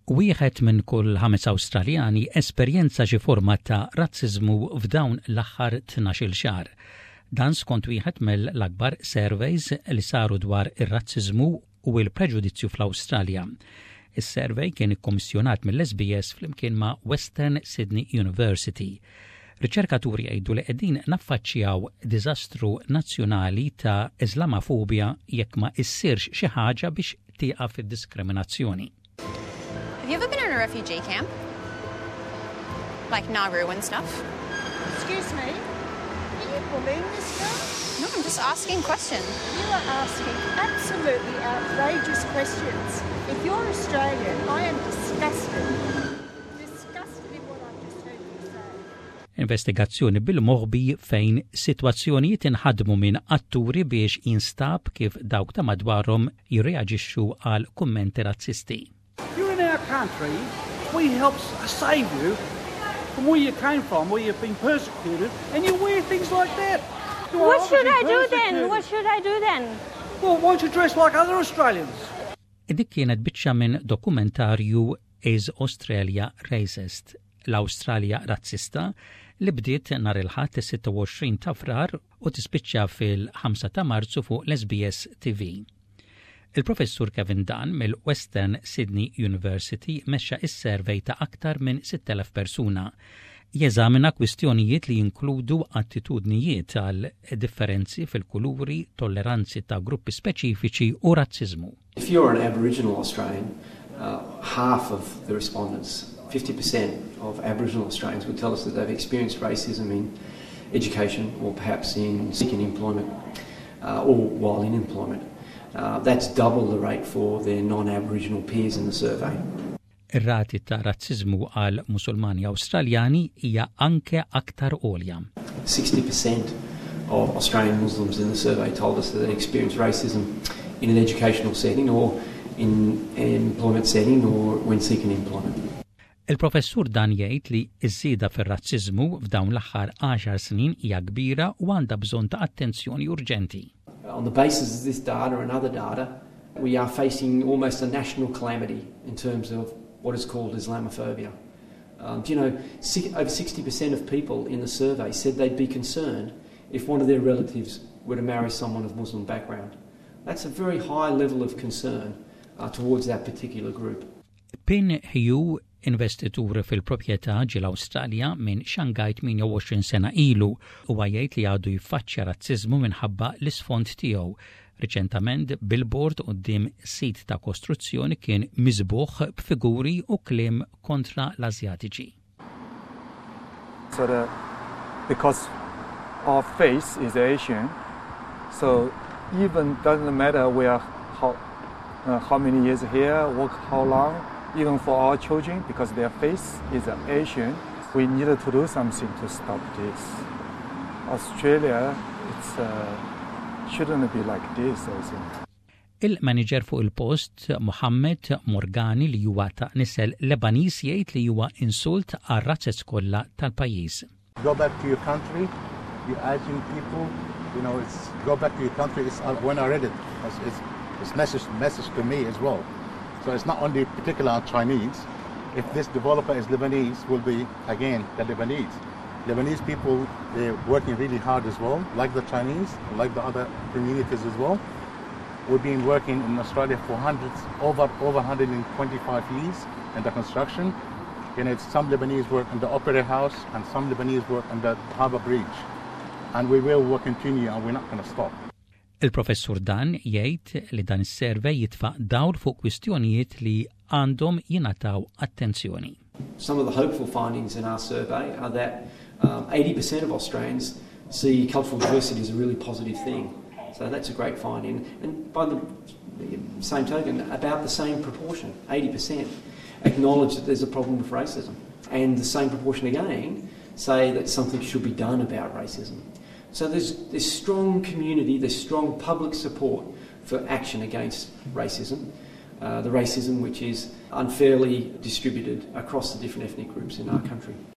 Wieħed minn kull 5 Awstraljani esperjenza xi forma ta' razziżmu f'dawn l-aħħar 12-il xahar. Dan skont wieħed mill-akbar surveys li saru dwar ir-razziżmu u l-preġudizzju fl-Awstralja. Is-survey kien ikkommissjonat mill-SBS flimkien ma' Western Sydney University. Riċerkaturi jgħidu li qegħdin naffaċċjaw diżastru nazzjonali ta' Islamofobja jekk ma issirx xi ħaġa biex tieqaf id-diskriminazzjoni. Have you ever been in a refugee camp? Like Nauru and stuff? Excuse me? Are you bullying this girl? No, I'm just asking questions. You are asking absolutely outrageous questions. If you're Australian, I am disgusted. Disgusted in what I've just heard you say. Investigazzjoni bil-moħbi fejn sitwazzjonijiet inħadmu minn atturi biex jinstab kif dawk ta' madwarhom jirreaġixxu għal kummenti razzisti. You're in our country, we help save you from where you came from, where you've been persecuted, and you wear things like that. What should I do then? What should I do then? Well, why don't you dress like other Australians? Dik kienet biċċa minn dokumentarju Is Australia Racist? L-Awstralja Razzista li bdiet nhar il-Ħadd is-26 ta' Frar u tispiċċa fil-5 ta' Marzu fuq l-SBS TV. Il-professur Kevin Dunn mill-Western Sydney University mexxa is-survey ta' aktar minn 6,000 persuna. Jeżamina kwistjonijiet li jinkludu attitudnijiet għal differenzi fil-kuluri, tolleranzi ta' gruppi speċifiċi u razziżmu. If you're an Aboriginal Australian, half of the respondents, 50% of Aboriginal Australians would tell us that they've experienced racism in education or perhaps in seeking employment or while in employment. That's double the rate for their non-Aboriginal peers in the survey. Ir-rati ta' razziżmu għal Musulmani Awstraljani hija anke aktar għolja. 60% of Australian Muslims in the survey told us that they experienced racism in an educational setting or in an employment setting or when seeking employment. Il-professur Dan jgħid li ż-żieda fir-razziżmu f'dawn l-aħħar 10 snin hija kbira u għandha bżonn ta' attenzjoni urġenti. On the basis of this data and other data, we are facing almost a national calamity in terms of what is called Islamophobia. Do you know, over 60% of people in the survey said they'd be concerned if one of their relatives were to marry someone of Muslim background. That's a very high level of concern towards that particular group. Pin Hugh, investitur fil-proprjetà ġil-Awstralja minn Shanghai 28 sena ilu u għajjajt li għadu jiffaċċja razziżmu minħabba l-isfond tiegħu. Reċentament billboard quddiem sit ta' kostruzzjoni kien miżbuħ b'figuri u kliem kontra l-Asjatiċi. So because our face is Asian, so even doesn't matter how many years here, work how long, even for our children, because their face is Asian, we needed to do something to stop this. Australia, shouldn't be like this, I think. Il-manager fuq il-post, Mohammed Morgani li huwa ta' nisel Lebanis jgħid li huwa insult għar-razzez kollha tal-pajjiż. Go back to your country, you Asian people, go back to your country. When I read it, it's message to me as well. So it's not only particular Chinese. If this developer is Lebanese, will be again the Lebanese. Lebanese people, they're working really hard as well, like the Chinese, like the other communities as well. We've been working in Australia for over 125 years in the construction. Some Lebanese work in the Opera House and some Lebanese work on the Harbour Bridge. And we will continue and we're not going to stop. Il-professur Dan jgħid li dan is-survey jitfa' dawl fuq kwistjonijiet li għandhom jingħataw attenzjoni. Some of the hopeful findings in our survey are that 80% of Australians see cultural diversity as a really positive thing. So that's a great finding. And by the same token, about the same proportion, 80%, acknowledge that there's a problem with racism. And the same proportion again say that something should be done about racism. So there's strong community, there's strong public support for action against racism. The racism which is unfairly distributed across the different ethnic groups in our country.